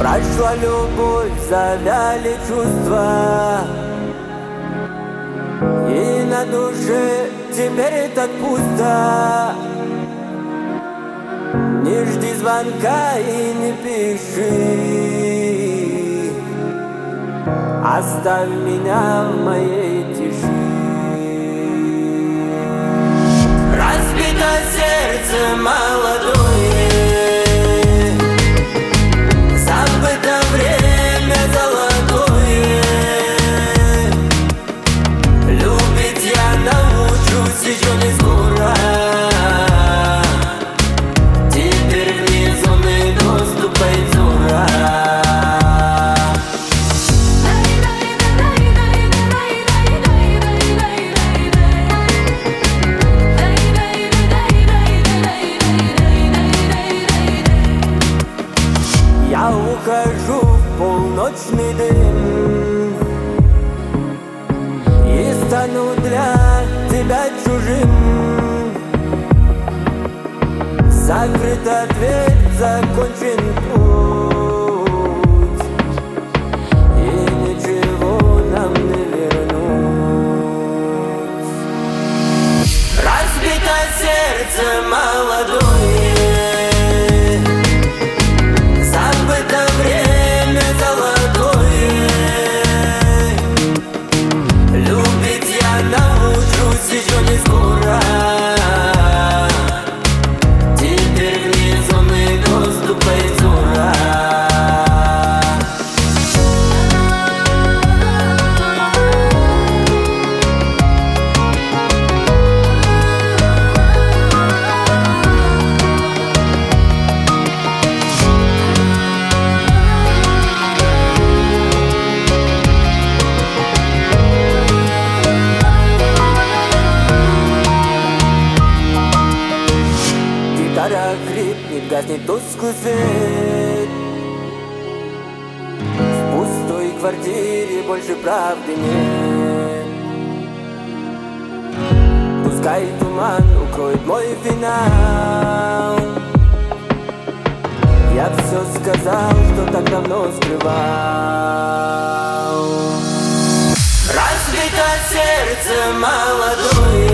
Прошла любовь, завяли чувства, и на душе теперь так пусто. Не жди звонка и не пиши, оставь меня в моей тиши. Разбито сердце молодое, забыто время золотое. Любить я научусь еще не скоро. Теперь внизу не доступ Айзура. Я ухожу в полночный дым и стану для тебя чужим. Закрыта дверь, закончен путь, и ничего нам не вернуть. Разбито сердце молодое, забыто время золотое. Любить я научусь еще не скоро. Теперь внизу не доступ Айзура. Гитара хрипнет, гаснет тусклый свет. В пустой квартире больше правды нет. Пускай туман укроет мой финал. Я все сказал, что так давно скрывал. Разбито сердце молодое,